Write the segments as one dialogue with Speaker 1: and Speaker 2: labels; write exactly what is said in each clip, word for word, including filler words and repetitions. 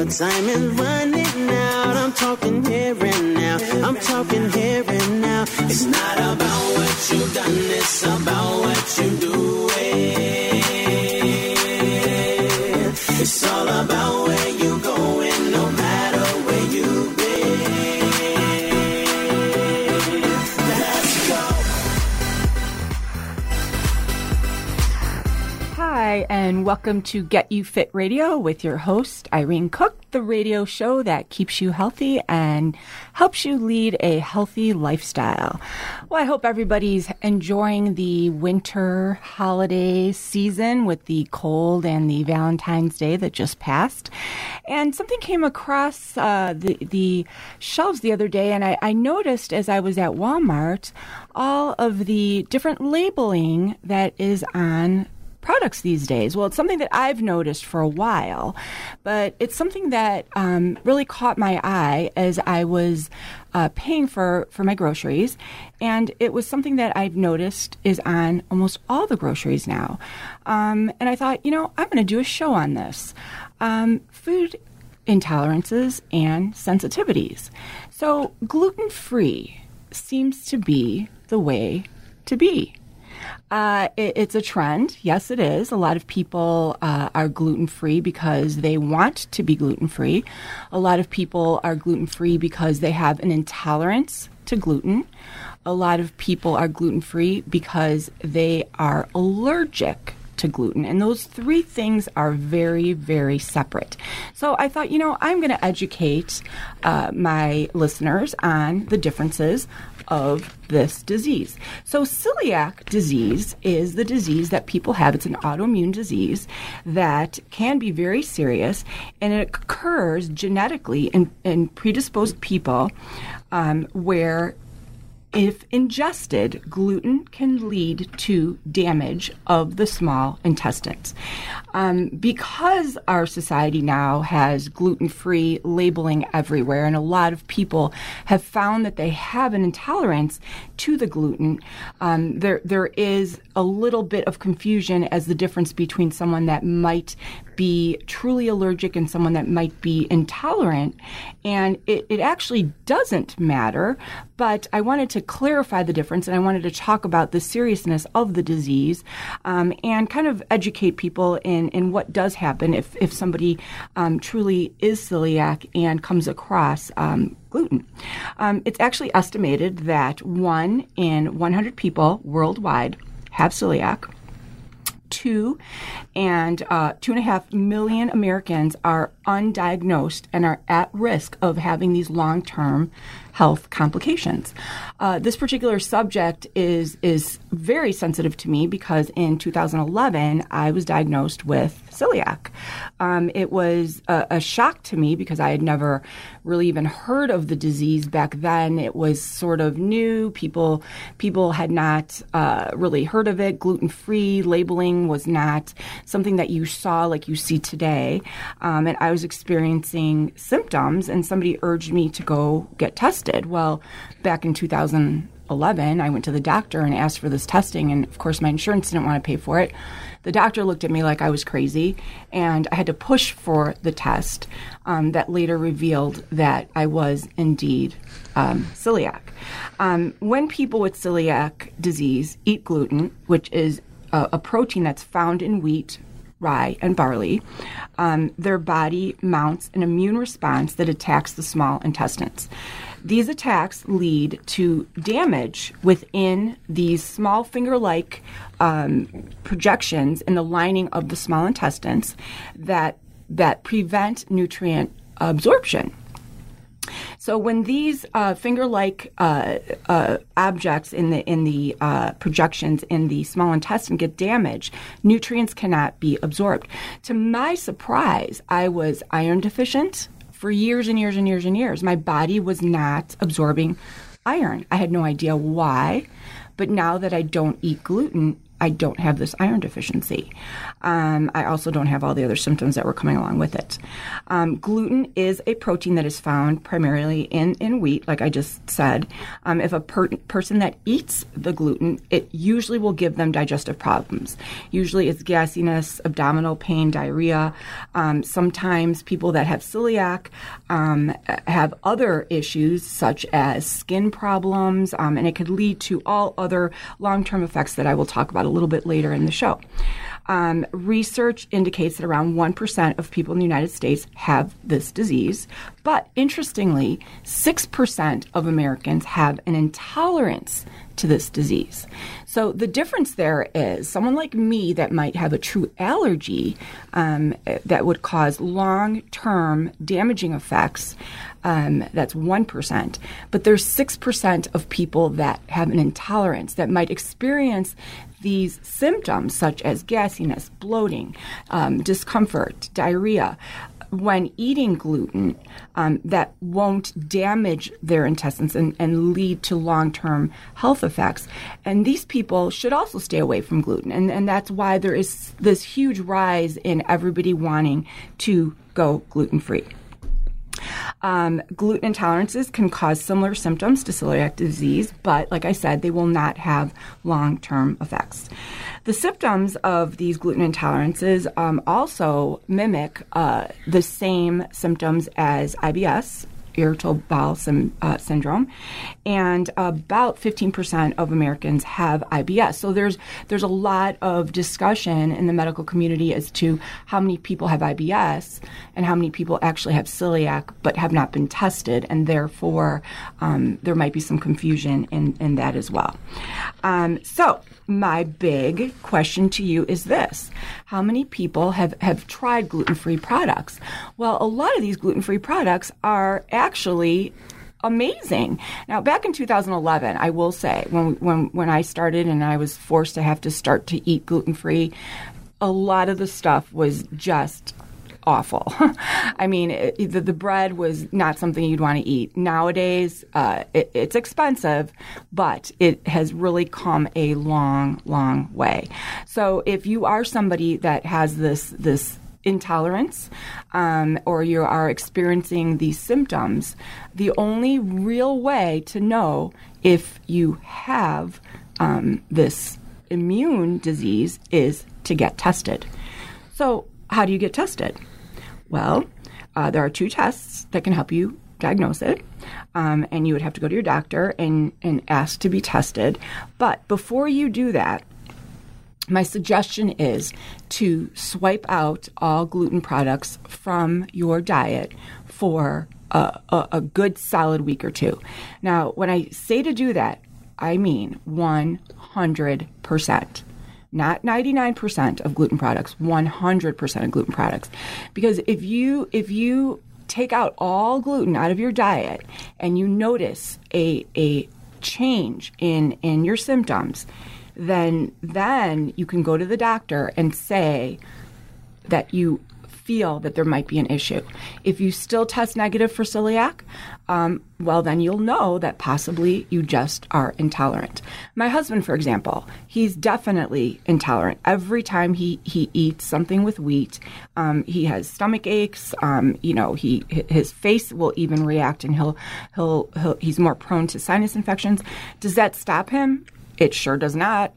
Speaker 1: time is running out. I'm talking here and now. I'm talking here and now. It's not about what you've done, it's about what you do. It's all about where you going, no matter where you've been. Let's go.
Speaker 2: Hi, and welcome to Get You Fit Radio with your host, Irene Cook, the radio show that keeps you healthy and helps you lead a healthy lifestyle. Well, I hope everybody's enjoying the winter holiday season with the cold and the Valentine's Day that just passed. And something came across uh, the, the shelves the other day, and I, I noticed as I was at Walmart all of the different labeling that is on products these days. Well, it's something that I've noticed for a while, but it's something that um, really caught my eye as I was uh, paying for, for my groceries. And it was something that I've noticed is on almost all the groceries now. Um, and I thought, you know, I'm going to do a show on this. Um, food intolerances and sensitivities. So gluten-free seems to be the way to be. Uh, it, it's a trend. Yes, it is. A lot of people uh, are gluten-free because they want to be gluten-free. A lot of people are gluten-free because they have an intolerance to gluten. A lot of people are gluten-free because they are allergic to gluten. And those three things are very, very separate. So I thought, you know, I'm going to educate uh, my listeners on the differences of this disease. So celiac disease is the disease that people have. It's an autoimmune disease that can be very serious, and it occurs genetically in, in predisposed people um, where if ingested, gluten can lead to damage of the small intestines. Um, because our society now has gluten-free labeling everywhere, and a lot of people have found that they have an intolerance to the gluten, um, there there is a little bit of confusion as the difference between someone that might be truly allergic and someone that might be intolerant. And it, it actually doesn't matter, but I wanted to clarify the difference, and I wanted to talk about the seriousness of the disease um, and kind of educate people in, in what does happen if, if somebody um, truly is celiac and comes across um, gluten. Um, it's actually estimated that one in one hundred people worldwide have celiac. Two and uh, two and a half million Americans are undiagnosed and are at risk of having these long-term health complications. Uh, this particular subject is is very sensitive to me because in two thousand eleven, I was diagnosed with celiac. Um, it was a, a shock to me because I had never really even heard of the disease back then. It was sort of new. People people had not uh, really heard of it. Gluten-free labeling was not something that you saw like you see today. Um, and I was experiencing symptoms, and somebody urged me to go get tested. Well, back in two thousand eleven, I went to the doctor and asked for this testing, and of course my insurance didn't want to pay for it. The doctor looked at me like I was crazy, and I had to push for the test um, that later revealed that I was indeed um, celiac. Um, when people with celiac disease eat gluten, which is a, a protein that's found in wheat, rye, and barley, um, their body mounts an immune response that attacks the small intestines. These attacks lead to damage within these small finger-like um, projections in the lining of the small intestines that that prevent nutrient absorption. So when these uh, finger-like uh, uh, objects in the in the uh, projections in the small intestine get damaged, nutrients cannot be absorbed. To my surprise, I was iron deficient for years and years and years and years. My body was not absorbing iron. I had no idea why, but now that I don't eat gluten, I don't have this iron deficiency. Um, I also don't have all the other symptoms that were coming along with it. Um, gluten is a protein that is found primarily in, in wheat, like I just said. Um, if a per- person that eats the gluten, it usually will give them digestive problems. Usually it's gassiness, abdominal pain, diarrhea. Um, sometimes people that have celiac um, have other issues such as skin problems, um, and it could lead to all other long-term effects that I will talk about a little bit later in the show. Um, research indicates that around one percent of people in the United States have this disease, but interestingly, six percent of Americans have an intolerance to this disease. So the difference there is someone like me that might have a true allergy um, that would cause long-term damaging effects, um, that's one percent. But there's six percent of people that have an intolerance that might experience these symptoms such as gassiness, bloating, um, discomfort, diarrhea, when eating gluten, um, that won't damage their intestines and, and lead to long-term health effects. And these people should also stay away from gluten. And, and that's why there is this huge rise in everybody wanting to go gluten-free. Um, gluten intolerances can cause similar symptoms to celiac disease, but like I said, they will not have long-term effects. The symptoms of these gluten intolerances um, also mimic uh, the same symptoms as I B S, irritable bowel sim, uh, syndrome, and about fifteen percent of Americans have I B S. So there's there's a lot of discussion in the medical community as to how many people have I B S and how many people actually have celiac but have not been tested, and therefore um, there might be some confusion in, in that as well. Um, so my big question to you is this: how many people have, have tried gluten-free products? Well, a lot of these gluten-free products are actually amazing. Now, back in two thousand eleven, I will say, when when when I started and I was forced to have to start to eat gluten-free, a lot of the stuff was just awful. I mean, it, the, the bread was not something you'd want to eat. Nowadays, uh, it, it's expensive, but it has really come a long, long way. So if you are somebody that has this this intolerance, um, or you are experiencing these symptoms, the only real way to know if you have um, this immune disease is to get tested. So how do you get tested? Well, uh, there are two tests that can help you diagnose it, um, and you would have to go to your doctor and, and ask to be tested. But before you do that, my suggestion is to swipe out all gluten products from your diet for a, a, a good solid week or two. Now, when I say to do that, I mean one hundred percent. Not ninety-nine percent of gluten products, one hundred percent of gluten products. Because if you if you take out all gluten out of your diet and you notice a a change in, in your symptoms, then then you can go to the doctor and say that you feel that there might be an issue. If you still test negative for celiac, um, well, then you'll know that possibly you just are intolerant. My husband, for example, he's definitely intolerant. Every time he, he eats something with wheat, um, he has stomach aches. Um, you know, he his face will even react, and he'll he'll, he'll he's more prone to sinus infections. Does that stop him? It sure does not.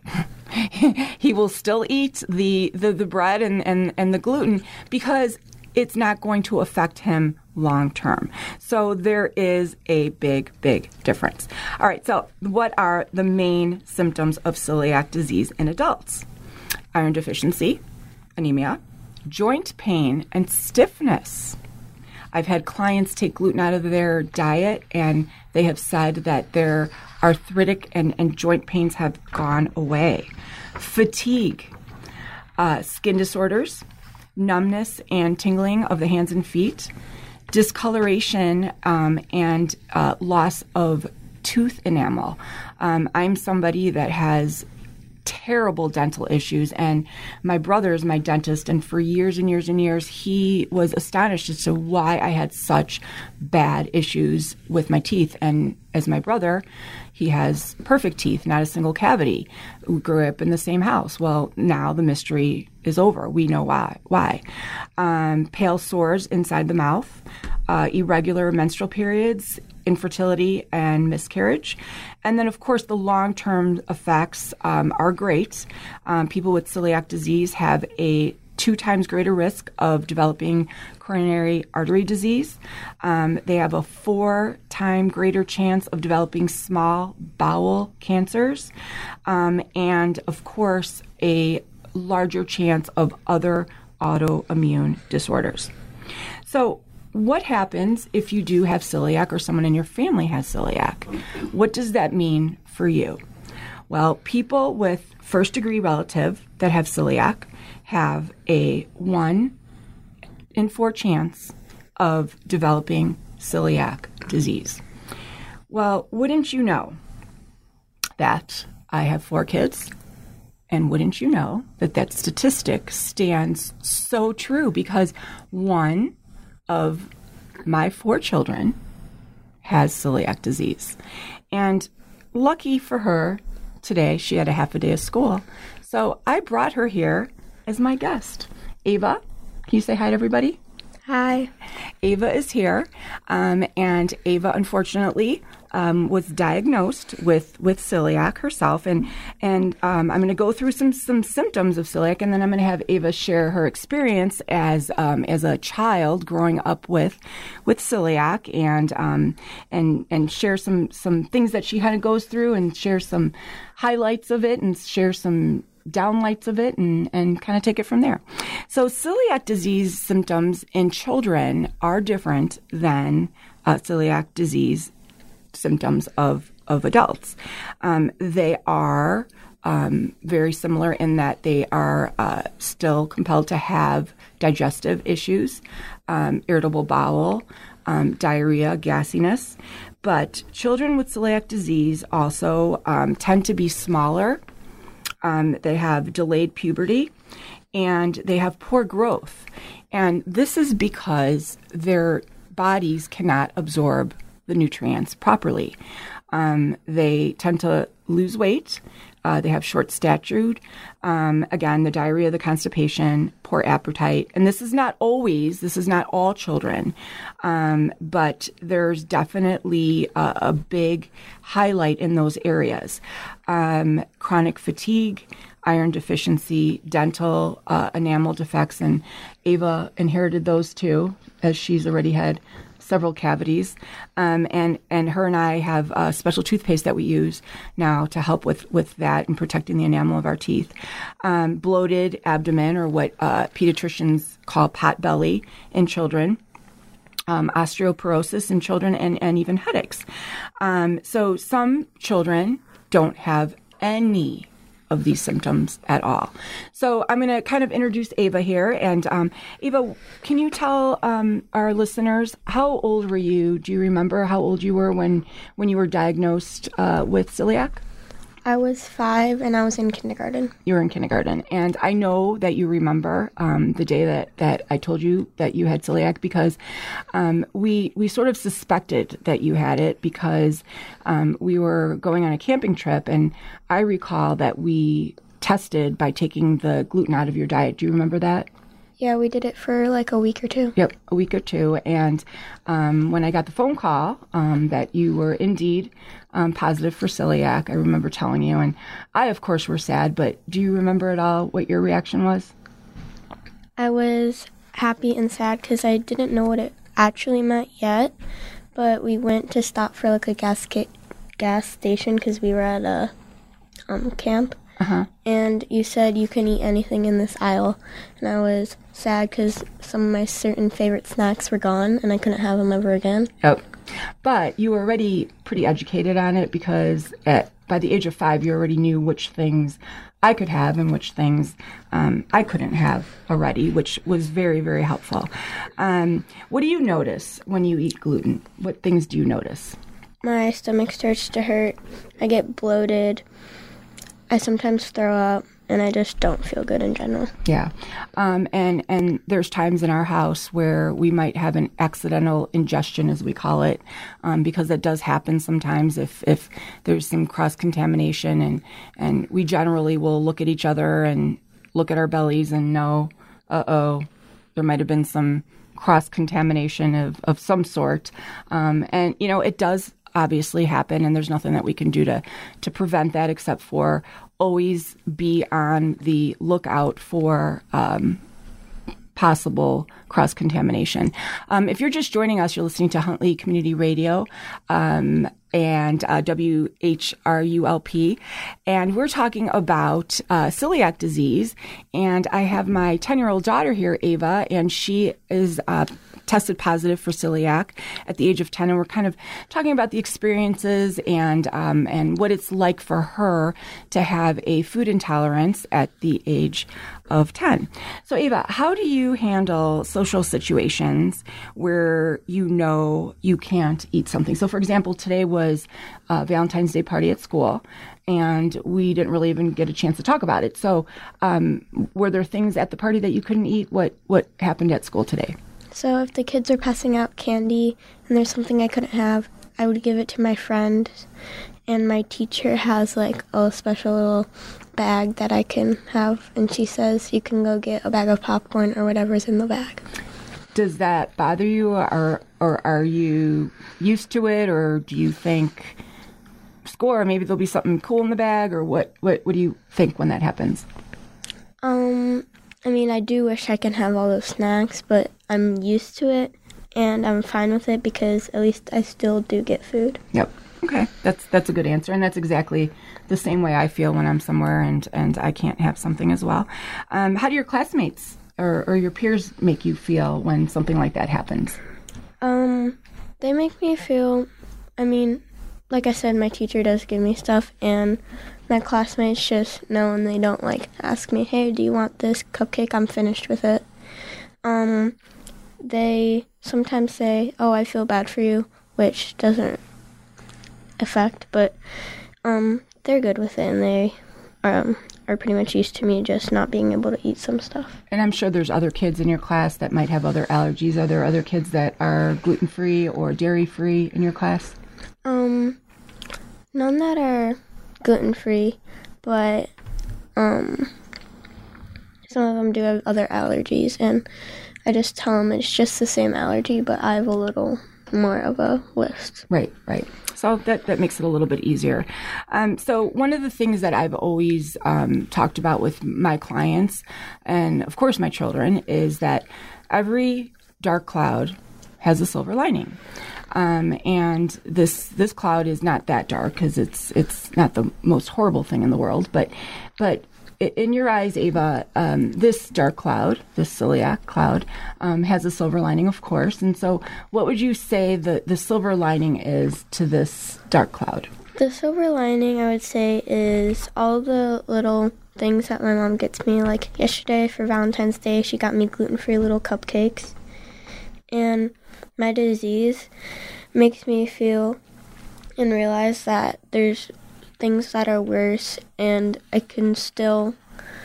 Speaker 2: He will still eat the, the, the bread and, and, and the gluten because it's not going to affect him long term. So there is a big, big difference. All right, so what are the main symptoms of celiac disease in adults? Iron deficiency, anemia, joint pain, and stiffness. I've had clients take gluten out of their diet, and they have said that their arthritic and, and joint pains have gone away. Fatigue, uh, skin disorders, numbness and tingling of the hands and feet, discoloration, um, and uh, loss of tooth enamel. Um, I'm somebody that has terrible dental issues. And my brother is my dentist, and for years and years and years, he was astonished as to why I had such bad issues with my teeth. And as my brother, he has perfect teeth, not a single cavity. We grew up in the same house. Well, now the mystery is over. We know why. Why? Um, pale sores inside the mouth, uh, irregular menstrual periods, infertility, and miscarriage. And then, of course, the long-term effects um, are great. Um, people with celiac disease have a two times greater risk of developing coronary artery disease. Um, they have a four time greater chance of developing small bowel cancers. Um, and, of course, a larger chance of other autoimmune disorders. So what happens if you do have celiac or someone in your family has celiac? What does that mean for you? Well, people with first-degree relative that have celiac have a one in four chance of developing celiac disease. Well, wouldn't you know that I have four kids? And wouldn't you know that that statistic stands so true, because one of my four children has celiac disease. And lucky for her, today she had a half a day of school. So I brought her here as my guest. Ava, can you say hi to everybody?
Speaker 3: Hi.
Speaker 2: Ava is here, um, and Ava, unfortunately, um, was diagnosed with, with celiac herself, and and um, I'm going to go through some some symptoms of celiac, and then I'm going to have Ava share her experience as um, as a child growing up with with celiac, and um, and and share some some things that she kind of goes through, and share some highlights of it, and share some downlights of it, and, and kind of take it from there. So celiac disease symptoms in children are different than uh, celiac disease symptoms of, of adults. Um, they are um, very similar in that they are uh, still compelled to have digestive issues, um, irritable bowel, um, diarrhea, gassiness. But children with celiac disease also um, tend to be smaller. Um, they have delayed puberty, and they have poor growth. And this is because their bodies cannot absorb the nutrients properly. Um, they tend to lose weight. Uh, they have short stature. Um, again, the diarrhea, the constipation, poor appetite. And this is not always, this is not all children, um, but there's definitely a, a big highlight in those areas. Um, chronic fatigue, iron deficiency, dental uh, enamel defects, and Ava inherited those too, as she's already had several cavities, um, and and her and I have a special toothpaste that we use now to help with, with that and protecting the enamel of our teeth. Um, bloated abdomen, or what uh, pediatricians call pot belly in children. Um, osteoporosis in children, and, and even headaches. Um, so some children don't have any of these symptoms at all. So I'm going to kind of introduce Ava here. And um, Ava, can you tell um, our listeners, how old were you? Do you remember how old you were when, when you were diagnosed uh, with celiac?
Speaker 3: I was five, and I was in kindergarten.
Speaker 2: You were in kindergarten. And I know that you remember um, the day that, that I told you that you had celiac, because um, we we sort of suspected that you had it, because um, we were going on a camping trip, and I recall that we tested by taking the gluten out of your diet. Do you remember that?
Speaker 3: Yeah, we did it for like a week or two.
Speaker 2: Yep, a week or two. And um, when I got the phone call um, that you were indeed um, positive for celiac, I remember telling you. And I, of course, were sad. But do you remember at all what your reaction was?
Speaker 3: I was happy and sad because I didn't know what it actually meant yet. But we went to stop for like a gas ca- gas station because we were at a um, camp.
Speaker 2: Uh-huh.
Speaker 3: And you said you can eat anything in this aisle. And I was sad because some of my certain favorite snacks were gone and I couldn't have them ever again.
Speaker 2: Yep. But you were already pretty educated on it, because at, by the age of five, you already knew which things I could have and which things um, I couldn't have already, which was very, very helpful. Um, what do you notice when you eat gluten? What things do you notice?
Speaker 3: My stomach starts to hurt. I get bloated. I sometimes throw up, and I just don't feel good in general.
Speaker 2: Yeah. Um, and, and there's times in our house where we might have an accidental ingestion, as we call it, um, because that does happen sometimes if, if there's some cross-contamination. And, and we generally will look at each other and look at our bellies and know, uh-oh, there might have been some cross-contamination of, of some sort. Um, and, you know, it does obviously happen, and there's nothing that we can do to, to prevent that except for always be on the lookout for um, possible cross-contamination. Um, if you're just joining us, you're listening to Huntley Community Radio um, and uh, W H R U L P, and we're talking about uh, celiac disease. And I have my ten-year-old daughter here, Ava, and she is uh, tested positive for celiac at the age of ten, and we're kind of talking about the experiences and um, and what it's like for her to have a food intolerance at the age of ten. So, Ava, how do you handle social situations where you know you can't eat something? So, for example, today was a Valentine's Day party at school, and we didn't really even get a chance to talk about it. So, um, were there things at the party that you couldn't eat? What what happened at school today?
Speaker 3: So if the kids are passing out candy and there's something I couldn't have, I would give it to my friend. And my teacher has like a special little bag that I can have. And she says you can go get a bag of popcorn or whatever's in the bag.
Speaker 2: Does that bother you, or or are you used to it, or do you think, score, maybe there'll be something cool in the bag, or what, what, what do you think when that happens?
Speaker 3: Um... I mean, I do wish I could have all those snacks, but I'm used to it, and I'm fine with it because at least I still do get food.
Speaker 2: Yep. Okay. That's that's a good answer, and that's exactly the same way I feel when I'm somewhere and, and I can't have something as well. Um, how do your classmates or, or your peers make you feel when something like that happens?
Speaker 3: Um, they make me feel, I mean, like I said, my teacher does give me stuff, and my classmates just know, and they don't like ask me, hey, do you want this cupcake? I'm finished with it. Um, they sometimes say, oh, I feel bad for you, which doesn't affect, but um, they're good with it, and they um, are pretty much used to me just not being able to eat some stuff.
Speaker 2: And I'm sure there's other kids in your class that might have other allergies. Are there other kids that are gluten-free or dairy-free in your class?
Speaker 3: Um, none that are gluten-free, but um, some of them do have other allergies, and I just tell them it's just the same allergy, but I have a little more of a list.
Speaker 2: Right, right. So that, that makes it a little bit easier. Um, so one of the things that I've always um, talked about with my clients, and of course my children, is that every dark cloud has a silver lining. Um, and this this cloud is not that dark because it's it's not the most horrible thing in the world. But but in your eyes, Ava, um, this dark cloud, this celiac cloud, um, has a silver lining, of course. And so, what would you say the the silver lining is to this dark cloud?
Speaker 3: The silver lining, I would say, is all the little things that my mom gets me. Like yesterday for Valentine's Day, she got me gluten-free little cupcakes, and my disease makes me feel and realize that there's things that are worse, and I can still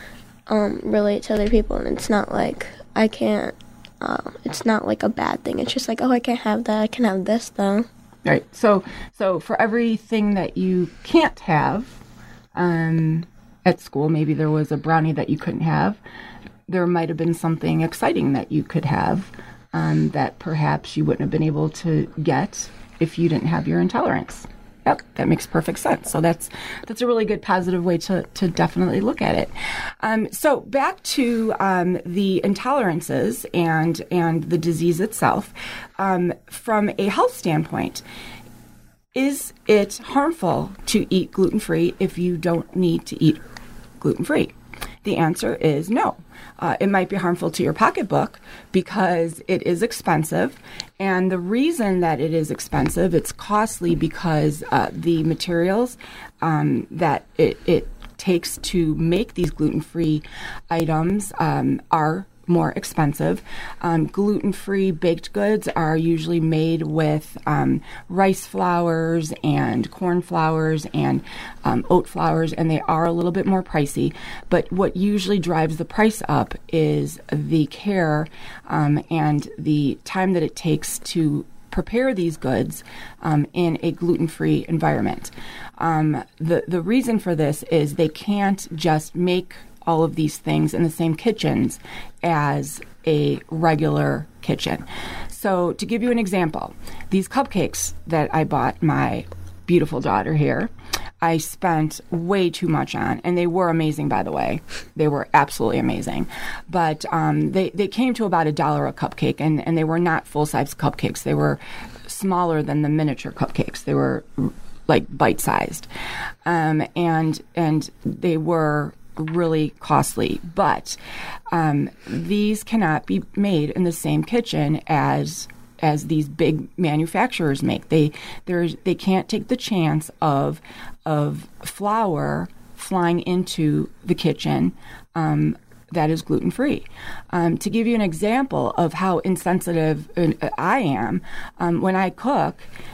Speaker 3: um, relate to other people, and it's not like I can't, uh, it's not like a bad thing. It's just like, oh, I can't have that. I can have this, though.
Speaker 2: Right. So, so for everything that you can't have um, at school, maybe there was a brownie that you couldn't have, there might have been something exciting that you could have Um, that perhaps you wouldn't have been able to get if you didn't have your intolerance. Yep, that makes perfect sense. So that's that's a really good positive way to, to definitely look at it. Um, so back to um, the intolerances and and the disease itself. Um, from a health standpoint, is it harmful to eat gluten-free if you don't need to eat gluten-free? The answer is no. Uh, it might be harmful to your pocketbook because it is expensive. And the reason that it is expensive, it's costly because uh, the materials um, that it, it takes to make these gluten-free items um, are more expensive. Um, gluten-free baked goods are usually made with um, rice flours and corn flours and um, oat flours, and they are a little bit more pricey. But what usually drives the price up is the care um, and the time that it takes to prepare these goods um, in a gluten-free environment. Um, the the reason for this is they can't just make all of these things in the same kitchens as a regular kitchen. So to give you an example, these cupcakes that I bought my beautiful daughter here, I spent way too much on, and they were amazing, by the way. They were absolutely amazing. But um, they, they came to about a dollar a cupcake, and, and they were not full-size cupcakes. They were smaller than the miniature cupcakes. They were like bite-sized. Um, and and they were really costly, but um, these cannot be made in the same kitchen as as these big manufacturers make. They there's they can't take the chance of of flour flying into the kitchen um, that is gluten free. Um, to give you an example of how insensitive I am, um, when I cook,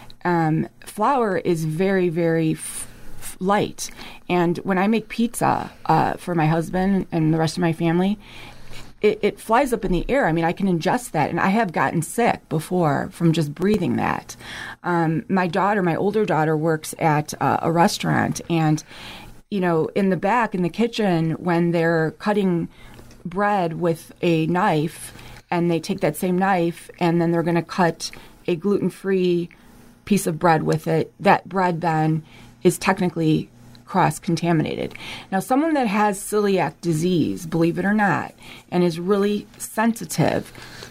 Speaker 2: um, flour is very very f- light. And when I make pizza uh, for my husband and the rest of my family, it, it flies up in the air. I mean, I can ingest that, and I have gotten sick before from just breathing that. Um, my daughter, my older daughter, works at uh, a restaurant, and, you know, in the back, in the kitchen, when they're cutting bread with a knife, and they take that same knife, and then they're going to cut a gluten-free piece of bread with it, that bread then is technically cross-contaminated. Now, someone that has celiac disease, believe it or not, and is really sensitive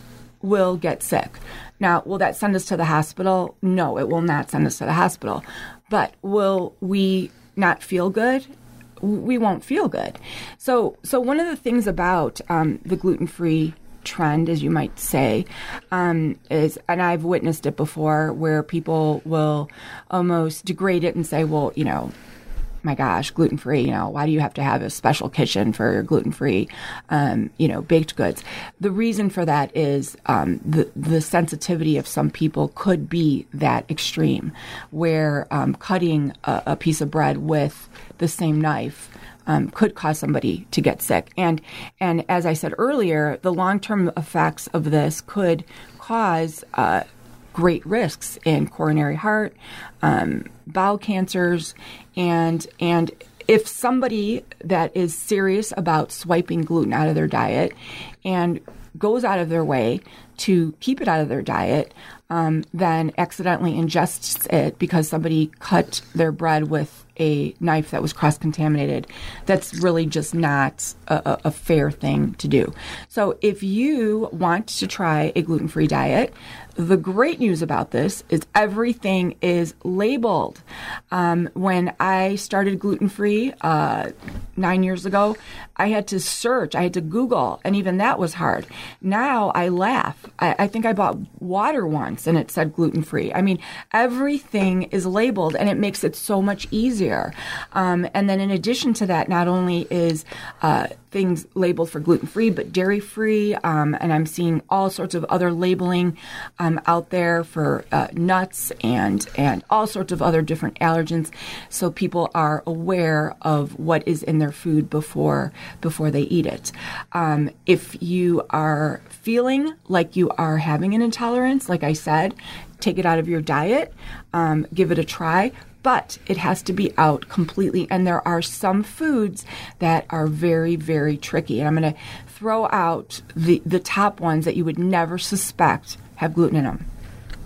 Speaker 2: will get sick. Now, will that send us to the hospital? No, it will not send us to the hospital. But will we not feel good? We won't feel good. So, so one of the things about um, the gluten-free trend, as you might say, um, is, and I've witnessed it before, where people will almost degrade it and say, well, you know, my gosh, gluten-free, you know, why do you have to have a special kitchen for your gluten-free, um, you know, baked goods? The reason for that is um, the, the sensitivity of some people could be that extreme, where um, cutting a, a piece of bread with the same knife Um, could cause somebody to get sick. And and as I said earlier, the long-term effects of this could cause uh, great risks in coronary heart, um, bowel cancers, and and if somebody that is serious about swiping gluten out of their diet and goes out of their way to keep it out of their diet, um, then accidentally ingests it because somebody cut their bread with a knife that was cross-contaminated, that's really just not a, a fair thing to do. So if you want to try a gluten-free diet, the great news about this is everything is labeled. Um, when I started gluten-free uh, nine years ago, I had to search, I had to Google, and even that was hard. Now I laugh. I, I think I bought water once and it said gluten-free. I mean, everything is labeled, and it makes it so much easier. Um, and then in addition to that, not only is uh, things labeled for gluten-free, but dairy-free, um, and I'm seeing all sorts of other labeling um, out there for uh, nuts and and all sorts of other different allergens, so people are aware of what is in their food before before they eat it. Um, if you are feeling like you are having an intolerance, like I said, take it out of your diet, um, give it a try. But it has to be out completely. And there are some foods that are very, very tricky. And I'm going to throw out the, the top ones that you would never suspect have gluten in them.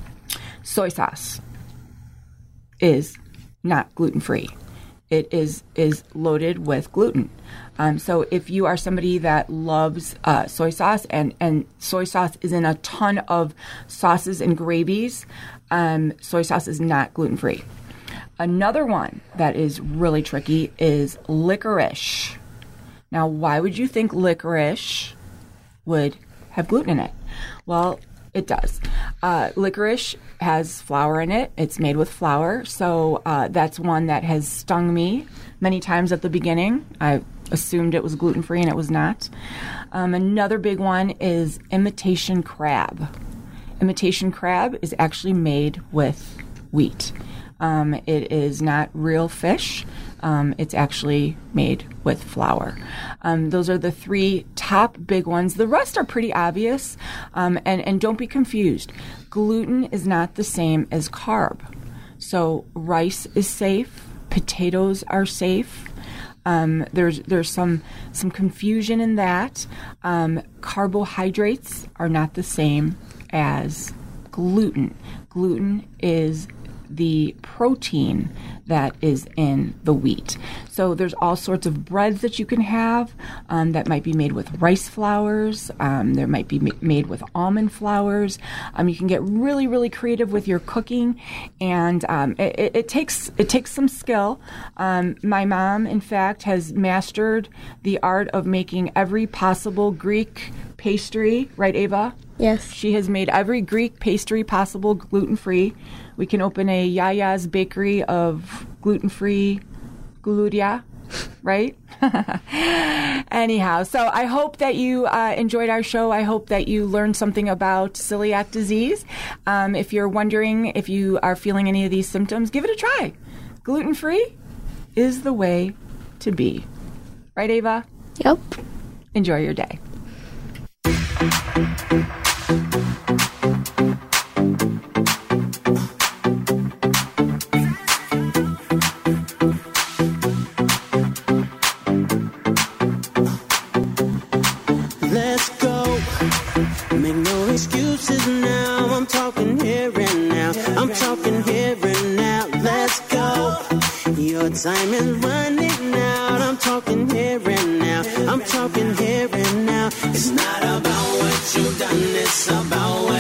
Speaker 2: Soy sauce is not gluten-free. It is is loaded with gluten. Um, so if you are somebody that loves uh, soy sauce, and, and soy sauce is in a ton of sauces and gravies, um, soy sauce is not gluten-free. Another one that is really tricky is licorice. Now, why would you think licorice would have gluten in it? Well, it does. Uh, licorice has flour in it. It's made with flour. So uh, that's one that has stung me many times at the beginning. I assumed it was gluten-free and it was not. Um, another big one is imitation crab. Imitation crab is actually made with wheat. Um, it is not real fish. Um, it's actually made with flour. Um, those are the three top big ones. The rest are pretty obvious, um, and, and don't be confused. Gluten is not the same as carb. So rice is safe. Potatoes are safe. Um, there's there's some some confusion in that. Um, carbohydrates are not the same as gluten. Gluten is the protein that is in the wheat. So there's all sorts of breads that you can have um, that might be made with rice flours. Um, there might be ma- made with almond flours. Um, you can get really, really creative with your cooking, and um, it, it, it takes it takes some skill. Um, my mom, in fact, has mastered the art of making every possible Greek pastry. Right, Ava?
Speaker 3: Yes.
Speaker 2: She has made every Greek pastry possible gluten-free. We can open a Yaya's bakery of gluten-free gludia, right? Anyhow, so I hope that you uh, enjoyed our show. I hope that you learned something about celiac disease. Um, if you're wondering if you are feeling any of these symptoms, give it a try. Gluten-free is the way to be. Right, Ava?
Speaker 3: Yep.
Speaker 2: Enjoy your day.
Speaker 1: Let's go. Make no excuses now. I'm talking here and now. I'm talking here and now. Let's go. Your time is running out. I'm talking here and now. I'm talking here and now. It's not about what you've done. It's about what